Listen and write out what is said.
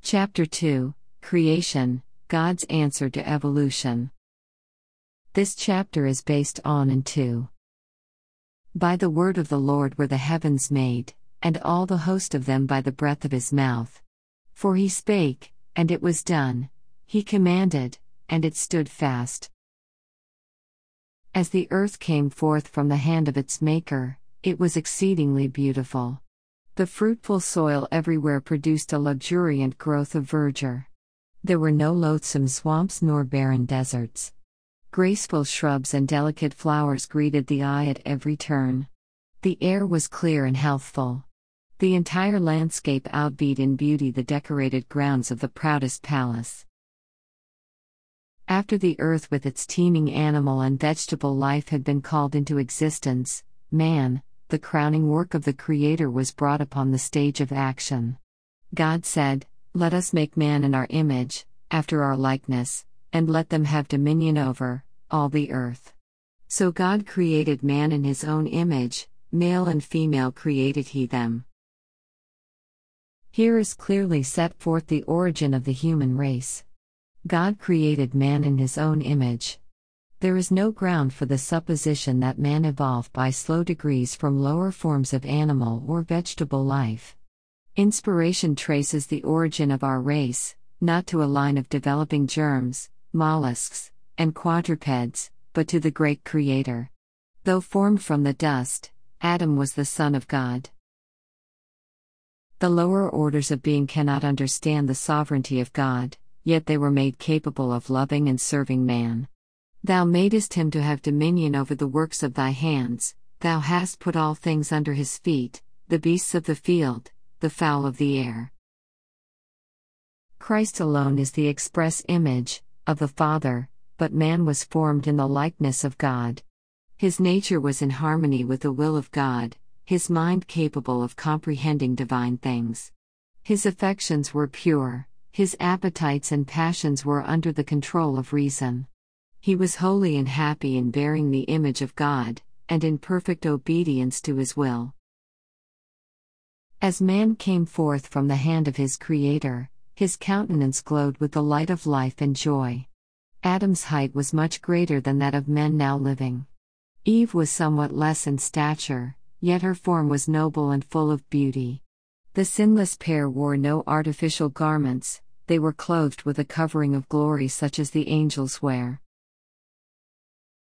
Chapter 2, Creation, God's Answer to Evolution. This chapter is based on and 2. By the word of the Lord were the heavens made, and all the host of them by the breath of his mouth. For he spake, and it was done, he commanded, and it stood fast. As the earth came forth from the hand of its Maker, it was exceedingly beautiful. The fruitful soil everywhere produced a luxuriant growth of verdure. There were no loathsome swamps nor barren deserts. Graceful shrubs and delicate flowers greeted the eye at every turn. The air was clear and healthful. The entire landscape outbeat in beauty the decorated grounds of the proudest palace. After the earth with its teeming animal and vegetable life had been called into existence, man, the crowning work of the Creator, was brought upon the stage of action. God said, "Let us make man in our image, after our likeness, and let them have dominion over all the earth." So God created man in his own image, male and female created he them. Here is clearly set forth the origin of the human race. God created man in his own image. There is no ground for the supposition that man evolved by slow degrees from lower forms of animal or vegetable life. Inspiration traces the origin of our race, not to a line of developing germs, mollusks, and quadrupeds, but to the great Creator. Though formed from the dust, Adam was the Son of God. The lower orders of being cannot understand the sovereignty of God, yet they were made capable of loving and serving man. Thou madest him to have dominion over the works of thy hands, thou hast put all things under his feet, the beasts of the field, the fowl of the air. Christ alone is the express image of the Father, but man was formed in the likeness of God. His nature was in harmony with the will of God, his mind capable of comprehending divine things. His affections were pure, his appetites and passions were under the control of reason. He was holy and happy in bearing the image of God, and in perfect obedience to his will. As man came forth from the hand of his Creator, his countenance glowed with the light of life and joy. Adam's height was much greater than that of men now living. Eve was somewhat less in stature, yet her form was noble and full of beauty. The sinless pair wore no artificial garments, they were clothed with a covering of glory such as the angels wear.